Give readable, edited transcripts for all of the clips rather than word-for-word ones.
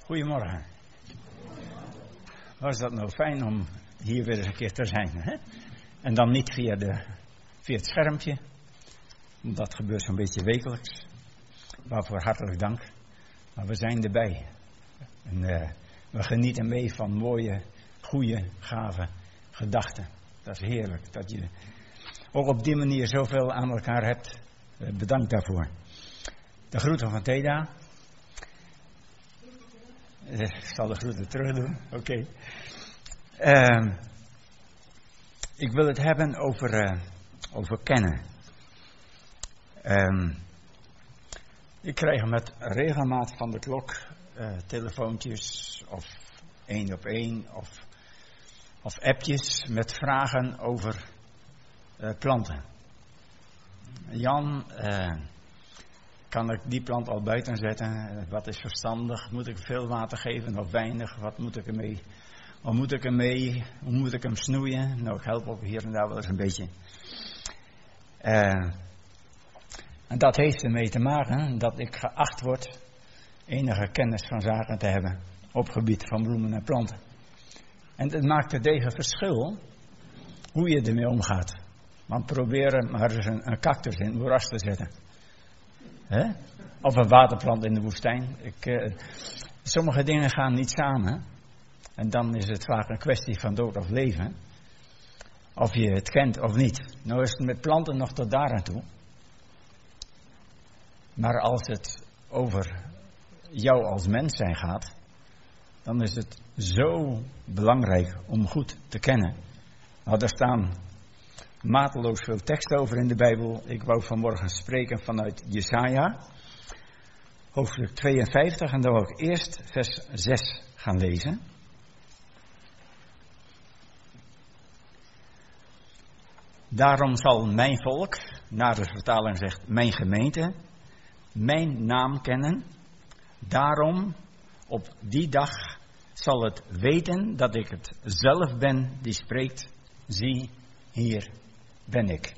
Goedemorgen. Was dat nou fijn om hier weer eens een keer te zijn, hè? En dan niet via het schermpje. Dat gebeurt zo'n beetje wekelijks. Waarvoor hartelijk dank. Maar we zijn erbij. En we genieten mee van mooie, goede, gave gedachten. Dat is heerlijk. Dat je ook op die manier zoveel aan elkaar hebt. Bedankt daarvoor. De groeten van Teda. Ik zal de groeten terug doen. Oké. Ik wil het hebben over kennen. Ik krijg met regelmaat van de klok telefoontjes of 1-op-1 of appjes met vragen over planten. Jan, kan ik die plant al buiten zetten? Wat is verstandig? Moet ik veel water geven of weinig? Wat moet ik ermee? Wat moet ik ermee? Hoe moet ik hem snoeien? Nou, ik help ook hier en daar wel eens een beetje. En dat heeft ermee te maken dat ik geacht word enige kennis van zaken te hebben op het gebied van bloemen en planten. En het maakt een degen verschil hoe je ermee omgaat. Want proberen maar eens een cactus in het moeras te zetten. Hè? Of een waterplant in de woestijn. Sommige dingen gaan niet samen. En dan is het vaak een kwestie van dood of leven. Of je het kent of niet. Nou is het met planten nog tot daar aan toe. Maar als het over jou als mens zijn gaat, dan is het zo belangrijk om goed te kennen. Nou, daar staan mateloos veel teksten over in de Bijbel. Ik wou vanmorgen spreken vanuit Jesaja, hoofdstuk 52, en dan wil ik eerst vers 6 gaan lezen. Daarom zal mijn volk, naar de vertaling zegt mijn gemeente, mijn naam kennen. Daarom op die dag zal het weten dat ik het zelf ben die spreekt. Zie, hier ben ik.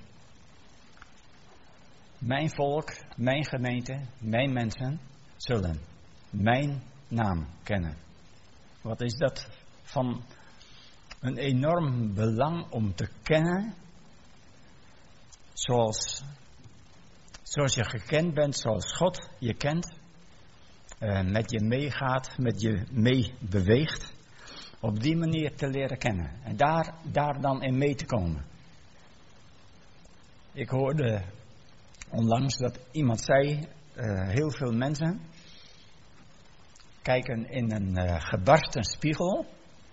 Mijn volk, mijn gemeente, mijn mensen zullen mijn naam kennen. Wat is dat van een enorm belang om te kennen, zoals je gekend bent, zoals God je kent, met je meegaat, met je mee beweegt, op die manier te leren kennen. En daar dan in mee te komen. Ik hoorde onlangs dat iemand zei, heel veel mensen kijken in een gebarsten spiegel.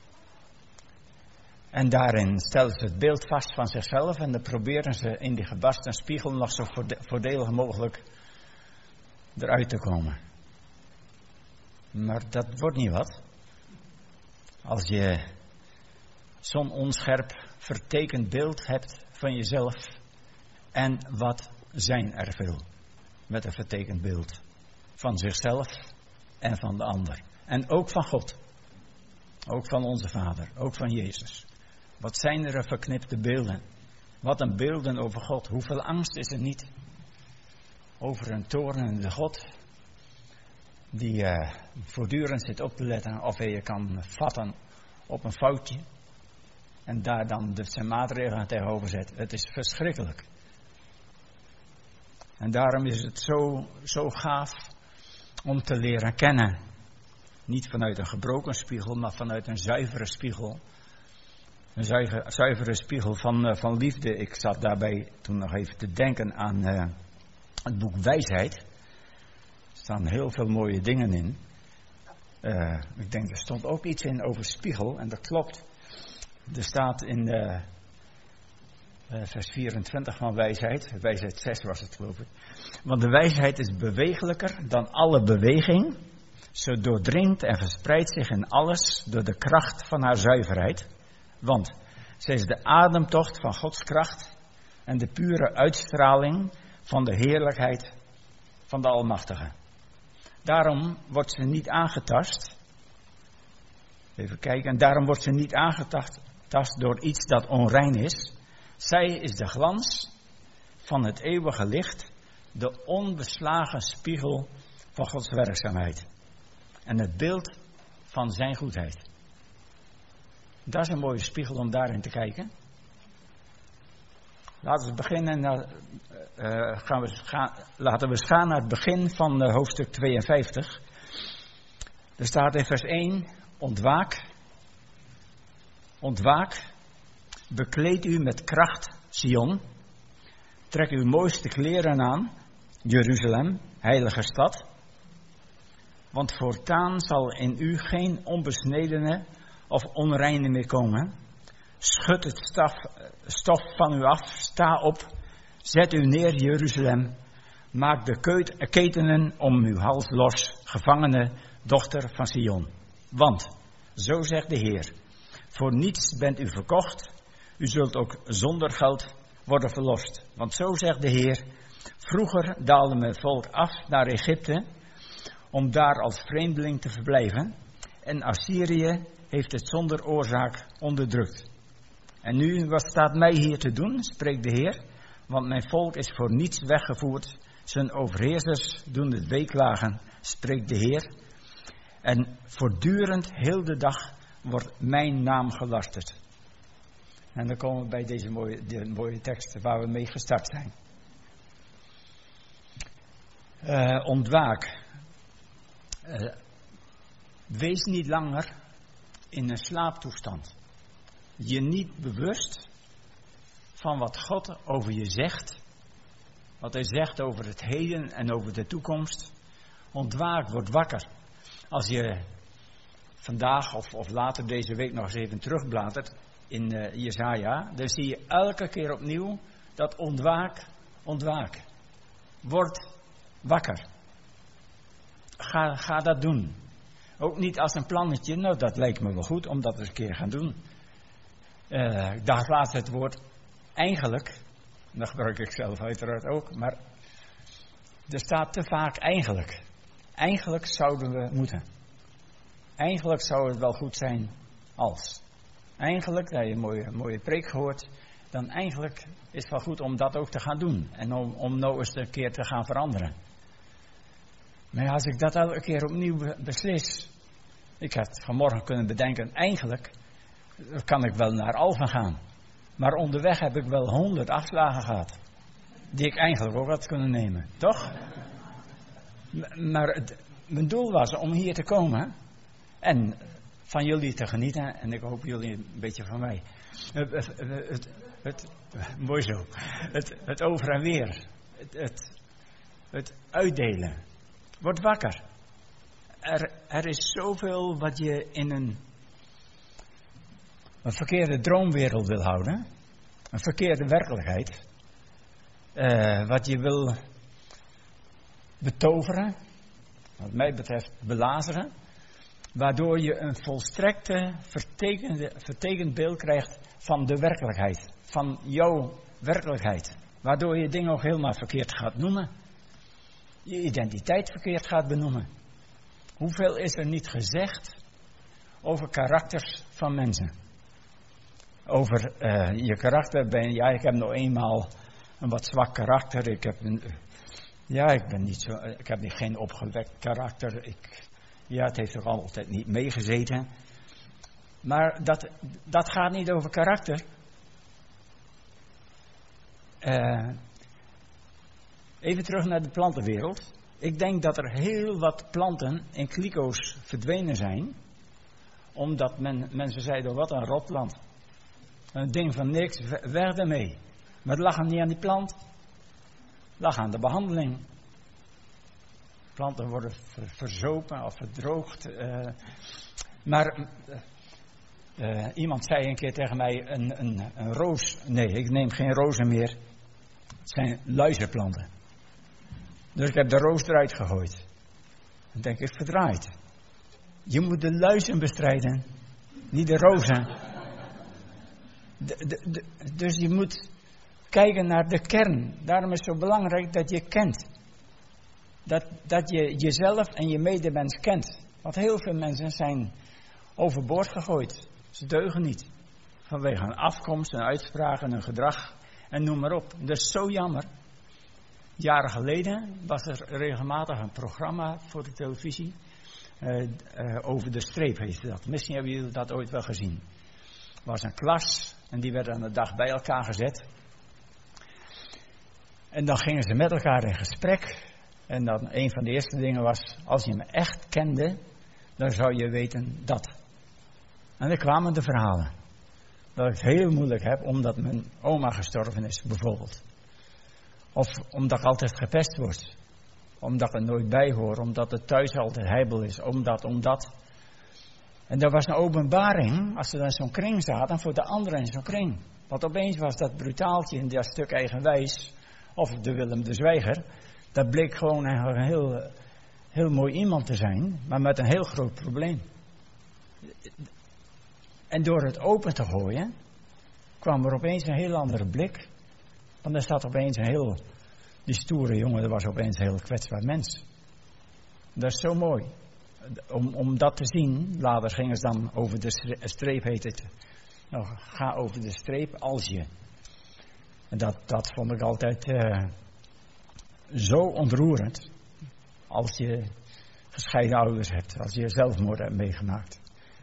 En daarin stellen ze het beeld vast van zichzelf en dan proberen ze in die gebarsten spiegel nog zo voordelig mogelijk eruit te komen. Maar dat wordt niet wat. Als je zo'n onscherp vertekend beeld hebt van jezelf. En wat zijn er veel met een vertekend beeld van zichzelf en van de ander. En ook van God. Ook van onze Vader. Ook van Jezus. Wat zijn er verknipte beelden. Wat een beelden over God. Hoeveel angst is er niet over een toornende God. Die voortdurend zit op te letten of hij je kan vatten op een foutje. En daar dan zijn maatregelen tegenover zet. Het is verschrikkelijk. En daarom is het zo gaaf om te leren kennen. Niet vanuit een gebroken spiegel, maar vanuit een zuivere spiegel. Een zuivere spiegel van liefde. Ik zat daarbij toen nog even te denken aan het boek Wijsheid. Er staan heel veel mooie dingen in. Ik denk, er stond ook iets in over spiegel. En dat klopt. Er staat in vers 24 van Wijsheid. Wijsheid 6 was het, geloof ik. Want de wijsheid is bewegelijker dan alle beweging. Ze doordringt en verspreidt zich in alles door de kracht van haar zuiverheid. Want zij is de ademtocht van Gods kracht en de pure uitstraling van de heerlijkheid van de Almachtige. Daarom wordt ze niet aangetast. Even kijken. En daarom wordt ze niet aangetast door iets dat onrein is. Zij is de glans van het eeuwige licht. De onbeslagen spiegel van Gods werkzaamheid. En het beeld van zijn goedheid. Dat is een mooie spiegel om daarin te kijken. Laten we beginnen. Laten we eens gaan naar het begin van hoofdstuk 52. Er staat in vers 1: Ontwaak. Ontwaak. Bekleed u met kracht, Sion. Trek uw mooiste kleren aan, Jeruzalem, heilige stad. Want voortaan zal in u geen onbesnedene of onreine meer komen. Schud het stof van u af, sta op, zet u neer, Jeruzalem. Maak de ketenen om uw hals los, gevangene dochter van Sion. Want, zo zegt de Heer, voor niets bent u verkocht, u zult ook zonder geld worden verlost. Want zo zegt de Heer, vroeger daalde mijn volk af naar Egypte, om daar als vreemdeling te verblijven. En Assyrië heeft het zonder oorzaak onderdrukt. En nu, wat staat mij hier te doen, spreekt de Heer, want mijn volk is voor niets weggevoerd. Zijn overheersers doen het weeklagen, spreekt de Heer. En voortdurend, heel de dag, wordt mijn naam gelasterd. En dan komen we bij deze mooie tekst waar we mee gestart zijn. Ontwaak. Wees niet langer in een slaaptoestand. Je niet bewust van wat God over je zegt. Wat hij zegt over het heden en over de toekomst. Ontwaak, word wakker. Als je vandaag of later deze week nog eens even terugbladert in Jesaja, dan zie je elke keer opnieuw dat ontwaak, ontwaak. Word wakker. Ga dat doen. Ook niet als een plannetje, nou dat lijkt me wel goed om dat eens een keer gaan doen. Daar laat het woord eigenlijk, dat gebruik ik zelf uiteraard ook, maar er staat te vaak eigenlijk. Eigenlijk zouden we moeten. Eigenlijk zou het wel goed zijn als. Eigenlijk, dat je een mooie preek gehoord, dan eigenlijk is het wel goed om dat ook te gaan doen. En om nou eens een keer te gaan veranderen. Maar als ik dat elke keer opnieuw beslis. Ik had vanmorgen kunnen bedenken, eigenlijk kan ik wel naar Alphen gaan. Maar onderweg heb ik wel 100 afslagen gehad. Die ik eigenlijk ook had kunnen nemen, toch? Maar mijn doel was om hier te komen en van jullie te genieten. En ik hoop jullie een beetje van mij. Mooi zo. Het over en weer. Het uitdelen. Word wakker. Er is zoveel wat je in een verkeerde droomwereld wil houden. Een verkeerde werkelijkheid. Wat je wil betoveren. Wat mij betreft belazeren. Waardoor je een volstrekte vertekend beeld krijgt van de werkelijkheid. Van jouw werkelijkheid. Waardoor je dingen ook helemaal verkeerd gaat noemen. Je identiteit verkeerd gaat benoemen. Hoeveel is er niet gezegd over karakters van mensen? Over je karakter. Ik heb nou eenmaal een wat zwak karakter. Ik heb geen opgewekt karakter. Het heeft er altijd niet meegezeten. Maar dat gaat niet over karakter. Even terug naar de plantenwereld. Ik denk dat er heel wat planten in kliko's verdwenen zijn. Omdat mensen zeiden, wat een rotplant. Een ding van niks, weg ermee. Maar het lag hem niet aan die plant. Het lag aan de behandeling. Planten worden verzopen of verdroogd. Iemand zei een keer tegen mij, een roos. Nee, ik neem geen rozen meer. Het zijn luizenplanten. Dus ik heb de roos eruit gegooid. Dan denk ik, verdraaid. Je moet de luizen bestrijden, niet de rozen. Dus je moet kijken naar de kern. Daarom is het zo belangrijk dat je kent. Dat je jezelf en je medemens kent. Want heel veel mensen zijn overboord gegooid. Ze deugen niet. Vanwege een afkomst, een uitspraak, een gedrag en noem maar op. Dat is zo jammer. Jaren geleden was er regelmatig een programma voor de televisie. Over de streep heette dat. Misschien hebben jullie dat ooit wel gezien. Er was een klas en die werd aan de dag bij elkaar gezet. En dan gingen ze met elkaar in gesprek. En dan een van de eerste dingen was, als je me echt kende, dan zou je weten dat. En dan kwamen de verhalen. Dat ik het heel moeilijk heb omdat mijn oma gestorven is, bijvoorbeeld. Of omdat ik altijd gepest word. Omdat ik er nooit bij hoor, omdat het thuis altijd heibel is, omdat. En dat was een openbaring, als ze dan in zo'n kring zaten, voor de anderen in zo'n kring. Want opeens was dat brutaaltje in dat stuk eigenwijs, of de Willem de Zwijger, dat bleek gewoon een heel mooi iemand te zijn, maar met een heel groot probleem. En door het open te gooien, kwam er opeens een heel andere blik. Want er staat opeens die stoere jongen, dat was opeens een heel kwetsbaar mens. Dat is zo mooi. Om dat te zien, later gingen ze dan over de streep, heet het. Nou, ga over de streep als je. En dat vond ik altijd zo ontroerend. Als je gescheiden ouders hebt, als je zelfmoord hebt meegemaakt.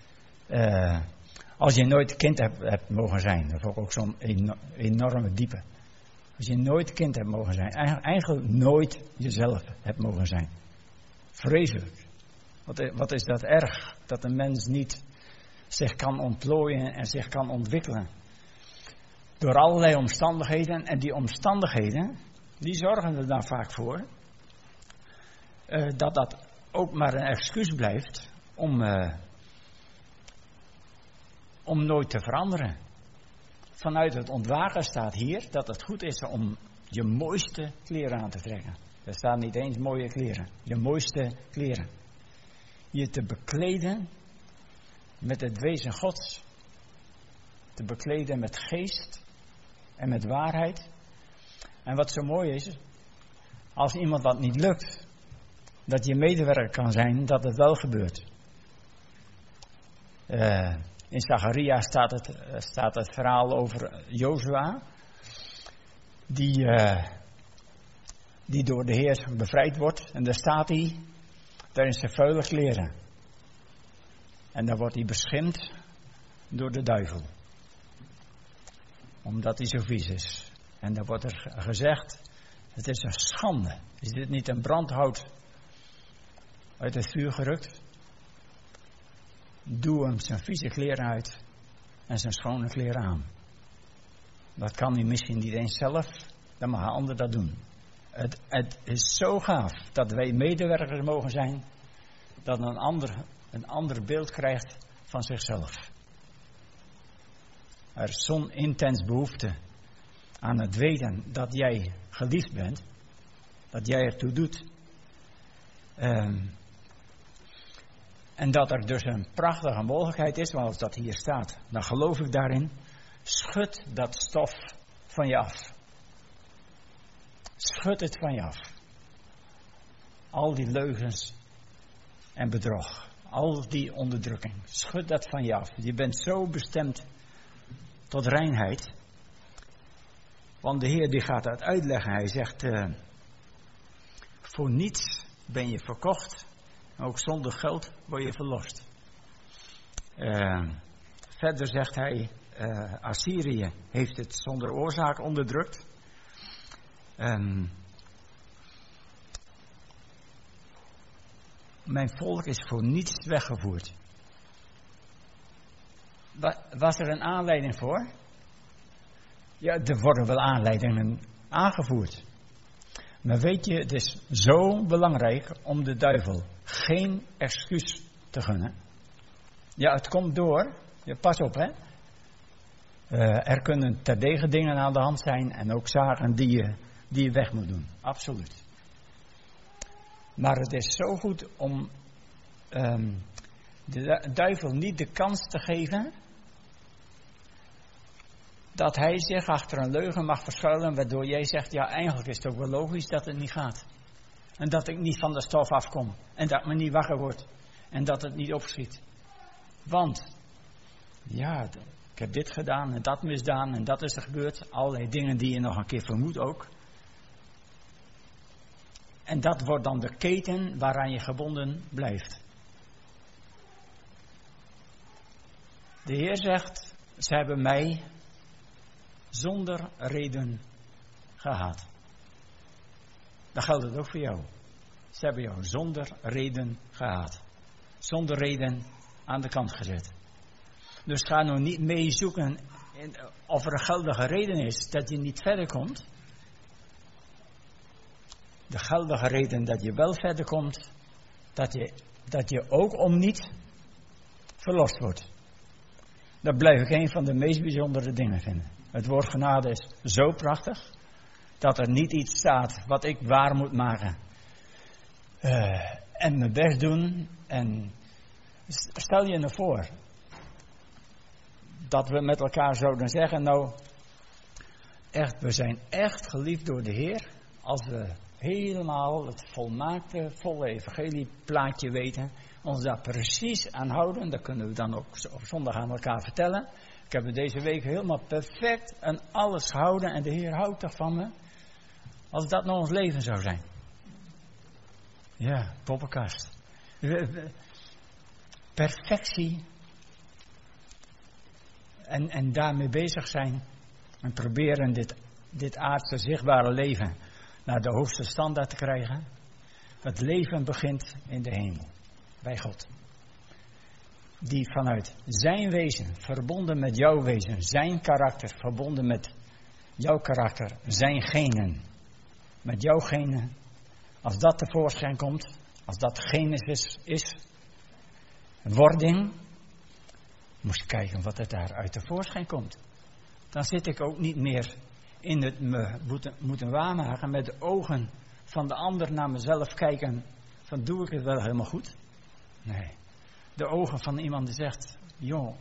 Als je nooit kind hebt mogen zijn, dat vond ik ook zo'n enorme diepe. Als je nooit kind hebt mogen zijn, eigenlijk nooit jezelf hebt mogen zijn. Vreselijk. Wat is dat erg, dat een mens niet zich kan ontplooien en zich kan ontwikkelen. Door allerlei omstandigheden, en die omstandigheden, die zorgen er dan vaak voor, dat ook maar een excuus blijft om nooit te veranderen. Vanuit het ontwaken staat hier dat het goed is om je mooiste kleren aan te trekken. Er staan niet eens mooie kleren, je mooiste kleren. Je te bekleden met het wezen Gods. Te bekleden met geest en met waarheid. En wat zo mooi is, als iemand wat niet lukt, dat je medewerker kan zijn dat het wel gebeurt. In Zacharia staat het verhaal over Jozua, die door de Heer bevrijd wordt. En daar staat hij, daar in zijn vuile kleren. En dan wordt hij beschimpt door de duivel. Omdat hij zo vies is. En dan wordt er gezegd, het is een schande. Is dit niet een brandhout uit het vuur gerukt? Doe hem zijn vieze kleren uit en zijn schone kleren aan. Dat kan hij misschien niet eens zelf, dan mag een ander dat doen. Het is zo gaaf dat wij medewerkers mogen zijn, dat een ander beeld krijgt van zichzelf. Er is zo'n intens behoefte aan het weten dat jij geliefd bent, dat jij ertoe doet. En dat er dus een prachtige mogelijkheid is, zoals dat hier staat. Dan geloof ik daarin. Schud dat stof van je af. Schud het van je af. Al die leugens en bedrog. Al die onderdrukking. Schud dat van je af. Je bent zo bestemd tot reinheid. Want de Heer die gaat dat uitleggen. Hij zegt, voor niets ben je verkocht. Ook zonder geld word je verlost. Verder zegt hij, Assyrië heeft het zonder oorzaak onderdrukt. Mijn volk is voor niets weggevoerd. Was er een aanleiding voor? Ja, er worden wel aanleidingen aangevoerd. Maar weet je, het is zo belangrijk om de duivel geen excuus te gunnen. Ja, het komt door. Ja, pas op, hè. Er kunnen terdege dingen aan de hand zijn en ook zaken die je weg moet doen. Absoluut. Maar het is zo goed om de duivel niet de kans te geven dat hij zich achter een leugen mag verschuilen, waardoor jij zegt, ja, eigenlijk is het ook wel logisch dat het niet gaat. En dat ik niet van de stof afkom. En dat me niet wakker wordt. En dat het niet opschiet. Want, ja, ik heb dit gedaan en dat misdaan en dat is er gebeurd. Allerlei dingen die je nog een keer vermoedt ook. En dat wordt dan de keten waaraan je gebonden blijft. De Heer zegt, ze hebben mij zonder reden gehaat. Dan geldt het ook voor jou. Ze hebben jou zonder reden gehaat. Zonder reden aan de kant gezet. Dus ga nou niet mee zoeken of er een geldige reden is dat je niet verder komt. De geldige reden dat je wel verder komt, dat je ook om niet verlost wordt. Dat blijf ik een van de meest bijzondere dingen vinden. Het woord genade is zo prachtig, dat er niet iets staat wat ik waar moet maken. En mijn best doen. En stel je nou voor, dat we met elkaar zouden zeggen, nou, echt, we zijn echt geliefd door de Heer, als we helemaal het volmaakte, volle evangelieplaatje weten, ons daar precies aan houden, dat kunnen we dan ook op zondag aan elkaar vertellen. Ik heb het deze week helemaal perfect en alles gehouden en de Heer houdt toch van me. Als dat nou ons leven zou zijn. Ja, poppenkast. Perfectie. En daarmee bezig zijn. En proberen dit aardse zichtbare leven naar de hoogste standaard te krijgen. Het leven begint in de hemel. Bij God. Die vanuit zijn wezen, verbonden met jouw wezen, zijn karakter, verbonden met jouw karakter, zijn genen. Met jouw genen. Als dat tevoorschijn komt, als dat genesis is, wording, moest je kijken wat er daaruit tevoorschijn komt. Dan zit ik ook niet meer in het me moeten waarmaken met de ogen van de ander naar mezelf kijken, van doe ik het wel helemaal goed? Nee. De ogen van iemand die zegt, joh,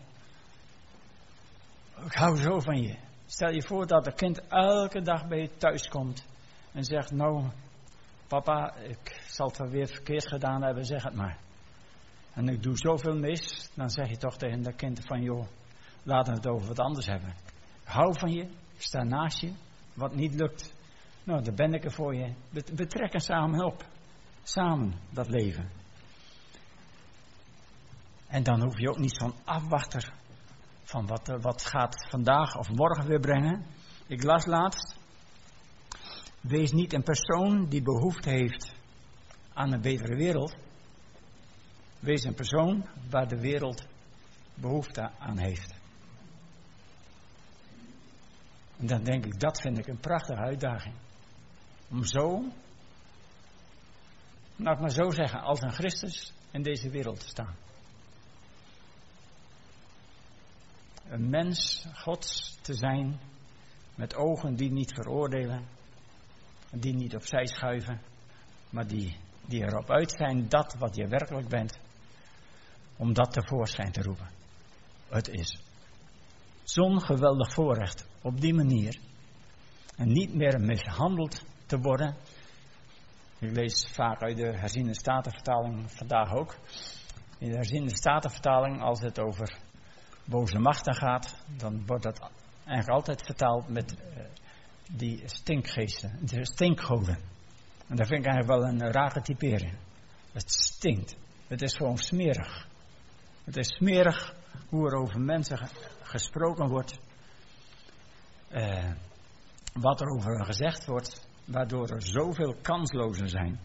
ik hou zo van je. Stel je voor dat een kind elke dag bij je thuis komt en zegt, nou, papa, ik zal het wel weer verkeerd gedaan hebben, zeg het maar. En ik doe zoveel mis, dan zeg je toch tegen dat kind van, joh, laten we het over wat anders hebben. Ik hou van je, ik sta naast je, wat niet lukt, nou, dan ben ik er voor je. We trekken samen op, samen dat leven. En dan hoef je ook niet zo'n afwachter van wat gaat vandaag of morgen weer brengen. Ik las laatst, wees niet een persoon die behoefte heeft aan een betere wereld. Wees een persoon waar de wereld behoefte aan heeft. En dan denk ik, dat vind ik een prachtige uitdaging. Om zo, laat ik maar zo zeggen, als een Christus in deze wereld te staan. Een mens Gods te zijn, met ogen die niet veroordelen, die niet opzij schuiven, maar die erop uit zijn dat wat je werkelijk bent, om dat tevoorschijn te roepen. Het is zo'n geweldig voorrecht op die manier en niet meer mishandeld te worden. Ik lees vaak uit de herziene statenvertaling vandaag ook. In de herziene statenvertaling, als het over boze machten gaat, dan wordt dat eigenlijk altijd vertaald met die stinkgeesten, de stinkgoden. En dat vind ik eigenlijk wel een rare typering. Het stinkt. Het is gewoon smerig. Het is smerig hoe er over mensen gesproken wordt. Wat er over hen gezegd wordt, waardoor er zoveel kanslozen zijn.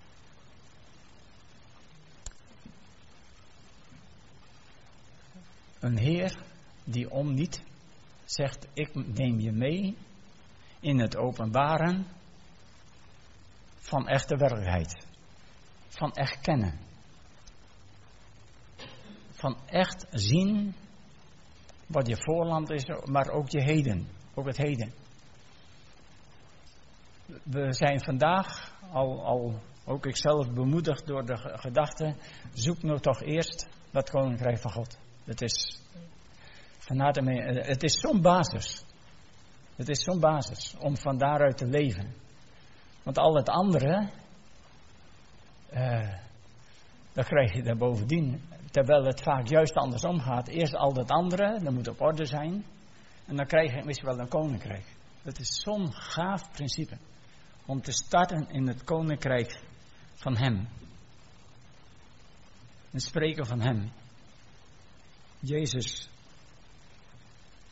Een Heer die om niet zegt, ik neem je mee in het openbaren van echte werkelijkheid. Van echt kennen. Van echt zien wat je voorland is, maar ook je heden. Ook het heden. We zijn vandaag al ook ikzelf bemoedigd door de gedachte, zoek nou toch eerst dat koninkrijk van God. Het is zo'n basis. Het is zo'n basis om van daaruit te leven. Want al het andere, dan krijg je daar bovendien. Terwijl het vaak juist andersom gaat. Eerst al dat andere, dat moet op orde zijn. En dan krijg je misschien wel een koninkrijk. Dat is zo'n gaaf principe. Om te starten in het koninkrijk van Hem. En spreken van Hem. Jezus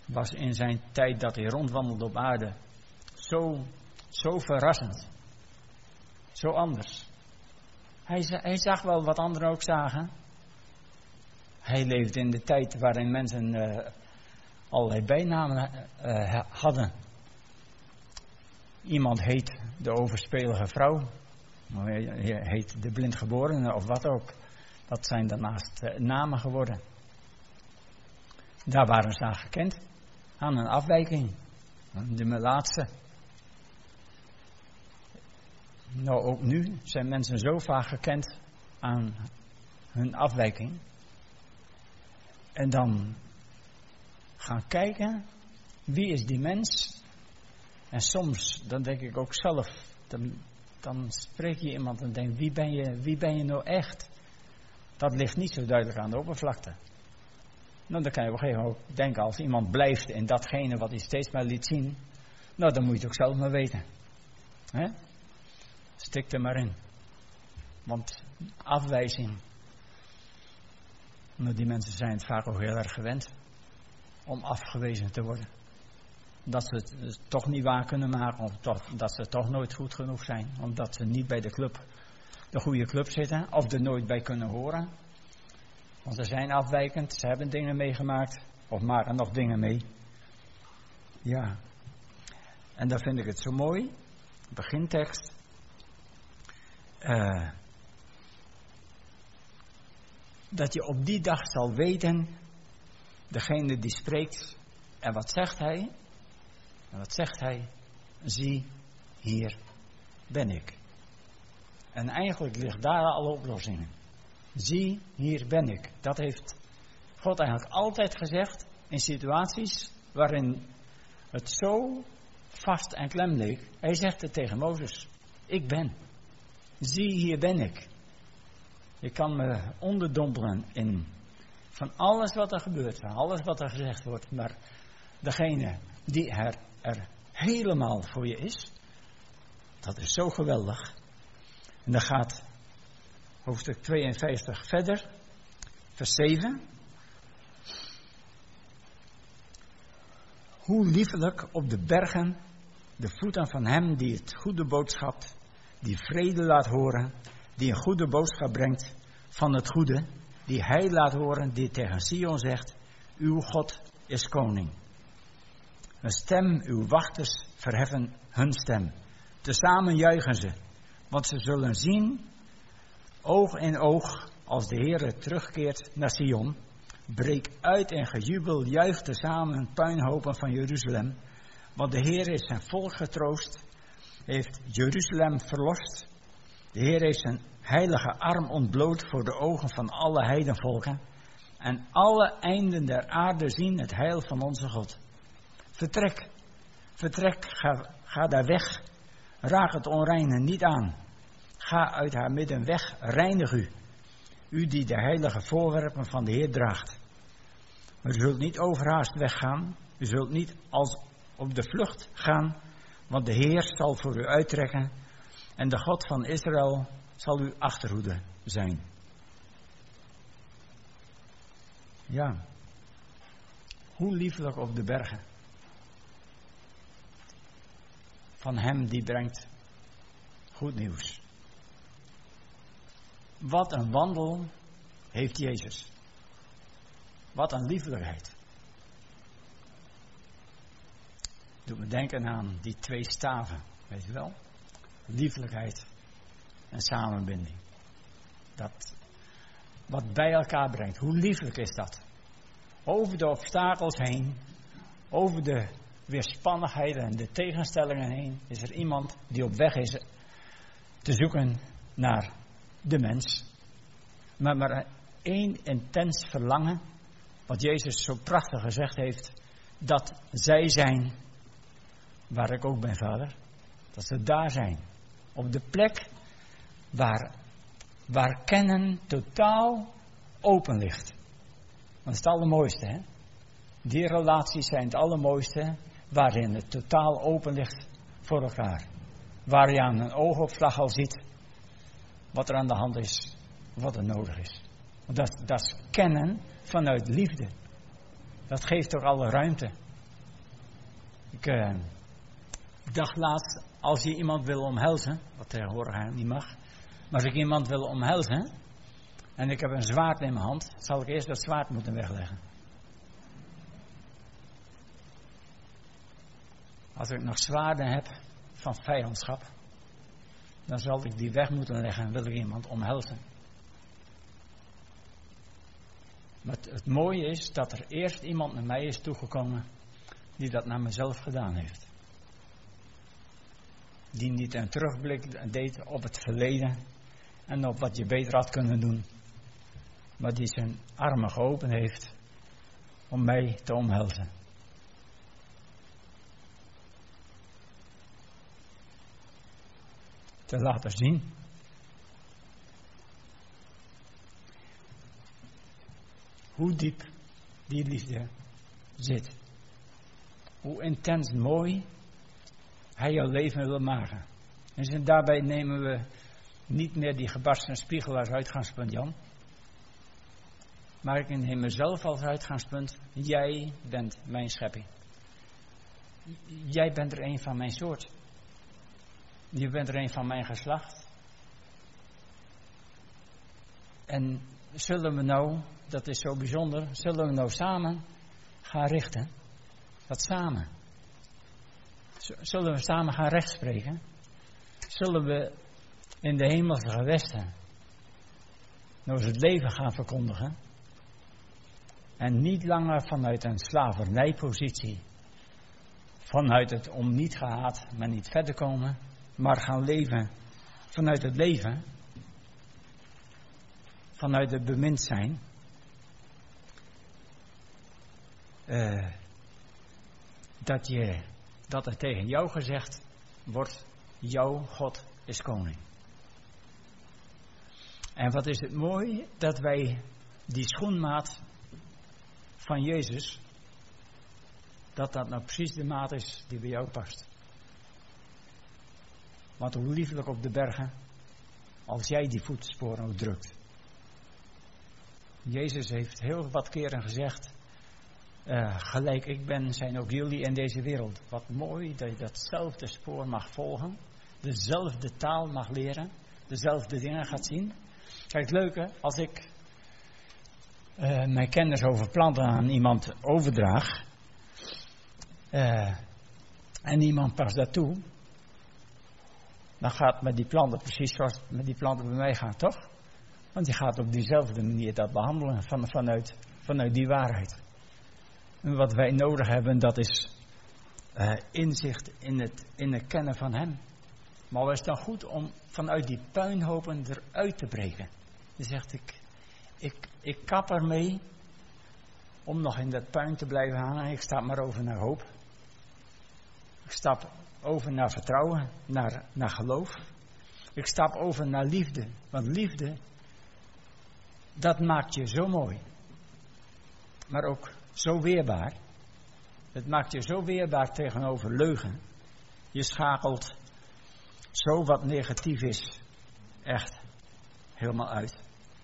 was in zijn tijd dat hij rondwandelde op aarde zo verrassend. Zo anders. Hij zag wel wat anderen ook zagen. Hij leefde in de tijd waarin mensen allerlei bijnamen hadden. Iemand heet de overspelige vrouw. Hij heet de blindgeborene of wat ook. Dat zijn daarnaast namen geworden. Daar waren ze aan gekend. Aan een afwijking. De melaatse. Nou, ook nu zijn mensen zo vaak gekend aan hun afwijking. En dan gaan kijken, wie is die mens? En soms, dan denk ik ook zelf, dan spreek je iemand en denk, wie ben je nou echt? Dat ligt niet zo duidelijk aan de oppervlakte. Nou, dan kan je op een gegeven moment ook denken, als iemand blijft in datgene wat hij steeds maar liet zien, nou, dan moet je het ook zelf maar weten. Hè? Stik er maar in. Want afwijzing, nou, die mensen zijn het vaak ook heel erg gewend om afgewezen te worden. Dat ze het toch niet waar kunnen maken, of dat ze toch nooit goed genoeg zijn, omdat ze niet bij de goede club zitten, of er nooit bij kunnen horen. Want ze zijn afwijkend, ze hebben dingen meegemaakt, of maken nog dingen mee. Ja, en dan vind ik het zo mooi, begintekst. Dat je op die dag zal weten, degene die spreekt, en wat zegt hij? En wat zegt hij? Zie, hier ben ik. En eigenlijk ligt daar alle oplossingen. Zie, hier ben ik. Dat heeft God eigenlijk altijd gezegd in situaties waarin het zo vast en klem leek. Hij zegt het tegen Mozes. Ik ben. Zie, hier ben ik. Je kan me onderdompelen in van alles wat er gebeurt, van alles wat er gezegd wordt. Maar degene die er helemaal voor je is, dat is zo geweldig. En dan gaat hoofdstuk 52 verder, vers 7. Hoe liefelijk op de bergen de voeten van hem die het goede boodschap, die vrede laat horen, die een goede boodschap brengt van het goede, die hij laat horen, die tegen Sion zegt, uw God is koning. Een stem, uw wachters verheffen hun stem. Tezamen juichen ze, want ze zullen zien, oog in oog, als de Heere terugkeert naar Sion. Breek uit in gejubel, juich tezamen puinhopen van Jeruzalem. Want de Heer is zijn volk getroost, heeft Jeruzalem verlost. De Heer heeft zijn heilige arm ontbloot voor de ogen van alle heidenvolken. En alle einden der aarde zien het heil van onze God. Vertrek, ga daar weg. Raak het onreine niet aan. Ga uit haar midden weg, reinig u. U die de heilige voorwerpen van de Heer draagt. U zult niet overhaast weggaan. U zult niet als op de vlucht gaan. Want de Heer zal voor u uittrekken. En de God van Israël zal uw achterhoede zijn. Ja. Hoe lieflijk op de bergen. Van hem die brengt goed nieuws. Wat een wandel heeft Jezus. Wat een liefelijkheid. Doet me denken aan die 2 staven, weet je wel? Liefelijkheid en samenbinding. Dat wat bij elkaar brengt. Hoe lieflijk is dat? Over de obstakels heen, over de weerspannigheden en de tegenstellingen heen, is er iemand die op weg is te zoeken naar de mens. Maar één intens verlangen, wat Jezus zo prachtig gezegd heeft, dat zij zijn waar ik ook ben, Vader. Dat ze daar zijn. Op de plek waar kennen totaal open ligt. Dat is het allermooiste, hè? Die relaties zijn het allermooiste, waarin het totaal open ligt voor elkaar. Waar je aan een oogopslag al ziet wat er aan de hand is, wat er nodig is. Dat is kennen vanuit liefde. Dat geeft ook alle ruimte. Ik dacht laatst, als je iemand wil omhelzen, wat tegenwoordig eigenlijk niet mag, maar als ik iemand wil omhelzen en ik heb een zwaard in mijn hand, zal ik eerst dat zwaard moeten wegleggen. Als ik nog zwaarden heb van vijandschap, dan zal ik die weg moeten leggen en wil ik iemand omhelzen. Maar het mooie is dat er eerst iemand naar mij is toegekomen die dat naar mezelf gedaan heeft. Die niet een terugblik deed op het verleden en op wat je beter had kunnen doen. Maar die zijn armen geopend heeft om mij te omhelzen. Te laten zien. Hoe diep die liefde zit. Hoe intens mooi hij jouw leven wil maken. En daarbij nemen we niet meer die gebarsten spiegel als uitgangspunt, Jan. Maar ik neem mezelf als uitgangspunt. Jij bent mijn schepping. Jij bent er een van mijn soort. Je bent er een van mijn geslacht. En zullen we nou, dat is zo bijzonder, zullen we nou samen gaan richten? Dat samen. Zullen we samen gaan rechtspreken? Zullen we in de hemelse gewesten nou eens het leven gaan verkondigen? En niet langer vanuit een slavernijpositie, vanuit het om niet gehaat, maar niet verder komen, maar gaan leven vanuit het leven, vanuit het bemind zijn. Dat er tegen jou gezegd wordt, jouw God is koning. En wat is het mooi dat wij die schoenmaat van Jezus, dat nou precies de maat is die bij jou past. Want hoe lieflijk op de bergen, als jij die voetsporen ook drukt. Jezus heeft heel wat keren gezegd, gelijk ik ben, zijn ook jullie in deze wereld. Wat mooi dat je datzelfde spoor mag volgen, dezelfde taal mag leren, dezelfde dingen gaat zien. Kijk, het leuke, als ik mijn kennis over planten aan iemand overdraag, en iemand past dat toe, dan gaat met die planten precies zoals het met die planten bij mij gaat, toch? Want die gaat op diezelfde manier dat behandelen vanuit die waarheid. En wat wij nodig hebben, dat is inzicht in het kennen van hem. Maar het is dan goed om vanuit die puinhopen eruit te breken. Je zegt, ik kap ermee om nog in dat puin te blijven hangen. Ik stap maar over naar hoop. Ik stap over naar vertrouwen, naar geloof. Ik stap over naar liefde. Want liefde, dat maakt je zo mooi. Maar ook zo weerbaar. Het maakt je zo weerbaar tegenover leugen. Je schakelt zo wat negatief is echt helemaal uit.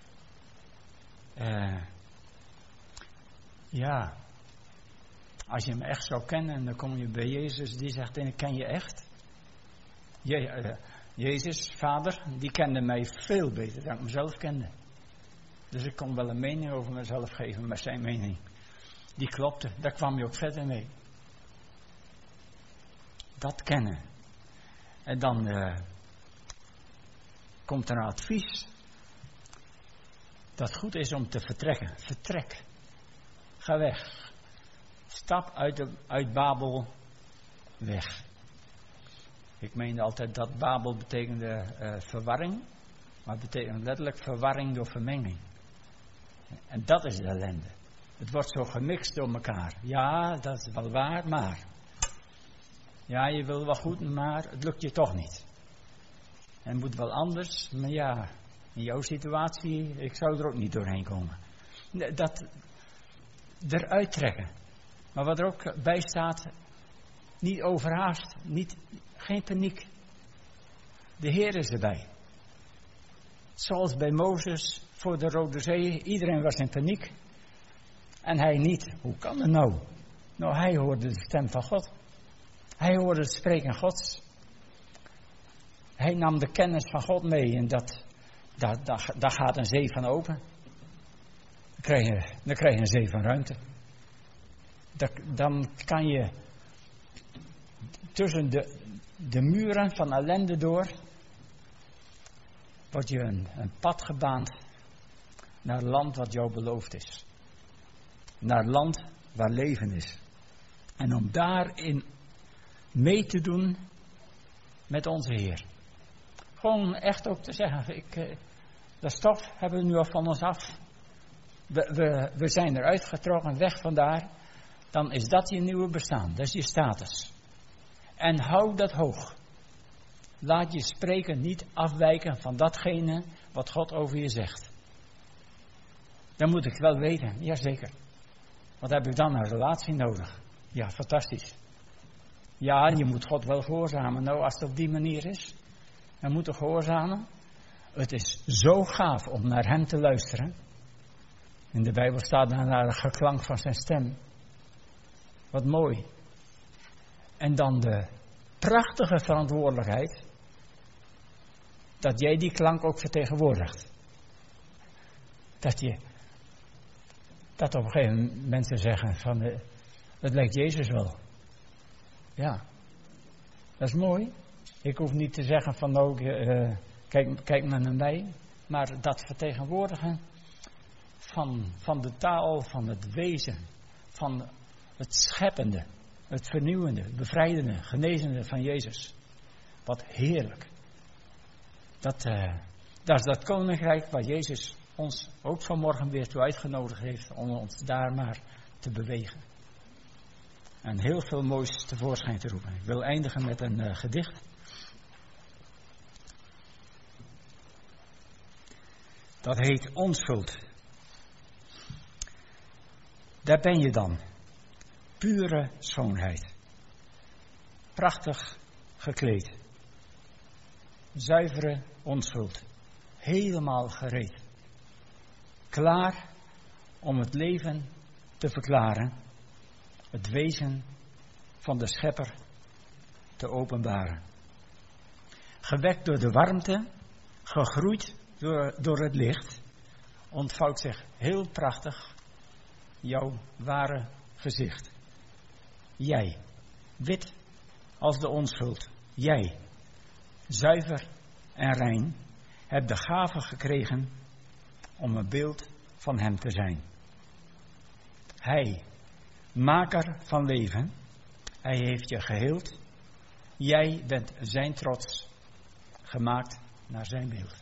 Ja, als je hem echt zou kennen en dan kom je bij Jezus, die zegt, en ik ken je echt. Jezus, vader, die kende mij veel beter dan ik mezelf kende. Dus ik kon wel een mening over mezelf geven, maar zijn mening, die klopte. Daar kwam je ook verder mee. Dat kennen. En dan komt er een advies. Dat goed is om te vertrekken. Vertrek. Ga weg. Stap uit Babel weg. Ik meende altijd dat Babel betekende verwarring. Maar het betekent letterlijk verwarring door vermenging. En dat is de ellende. Het wordt zo gemixt door elkaar. Ja, dat is wel waar, maar. Ja, je wil wel goed, maar het lukt je toch niet. En het moet wel anders, maar ja, in jouw situatie, ik zou er ook niet doorheen komen. Dat eruit trekken. Maar wat er ook bij staat, niet overhaast, geen paniek. De Heer is erbij. Zoals bij Mozes voor de Rode Zee, iedereen was in paniek. En hij niet. Hoe kan het nou? Nou, hij hoorde de stem van God. Hij hoorde het spreken Gods. Hij nam de kennis van God mee en daar gaat een zee van open. Dan krijg je een zee van ruimte. Dan kan je tussen de muren van ellende door, wordt je een pad gebaand naar het land wat jou beloofd is. Naar het land waar leven is. En om daarin mee te doen met onze Heer. Gewoon echt ook te zeggen, de stof hebben we nu al van ons af. We zijn eruit getrokken, weg vandaar. Dan is dat je nieuwe bestaan, dat is je status. En hou dat hoog. Laat je spreken niet afwijken van datgene wat God over je zegt. Dan moet ik wel weten, jazeker. Wat heb ik dan? Een relatie nodig? Ja, fantastisch. Ja, je moet God wel gehoorzamen. Nou, als het op die manier is, dan moet je gehoorzamen. Het is zo gaaf om naar hem te luisteren. In de Bijbel staat naar het geklank van zijn stem. Wat mooi. En dan de prachtige verantwoordelijkheid dat jij die klank ook vertegenwoordigt. Dat op een gegeven moment mensen zeggen van, het lijkt Jezus wel. Ja, dat is mooi. Ik hoef niet te zeggen van, nou, kijk maar naar mij. Maar dat vertegenwoordigen van de taal, van het wezen, van het scheppende, het vernieuwende, bevrijdende, genezende van Jezus. Wat heerlijk. Dat is dat koninkrijk waar Jezus ons ook vanmorgen weer toe uitgenodigd heeft om ons daar maar te bewegen. En heel veel moois tevoorschijn te roepen. Ik wil eindigen met een gedicht. Dat heet Onschuld. Daar ben je dan. Pure schoonheid. Prachtig gekleed. Zuivere onschuld. Helemaal gereed. Klaar om het leven te verklaren. Het wezen van de Schepper te openbaren. Gewekt door de warmte, gegroeid door het licht, ontvouwt zich heel prachtig jouw ware gezicht. Jij, wit als de onschuld. Jij, zuiver en rein, hebt de gave gekregen om een beeld van hem te zijn. Hij, maker van leven, hij heeft je geheeld. Jij bent zijn trots, gemaakt naar zijn beeld.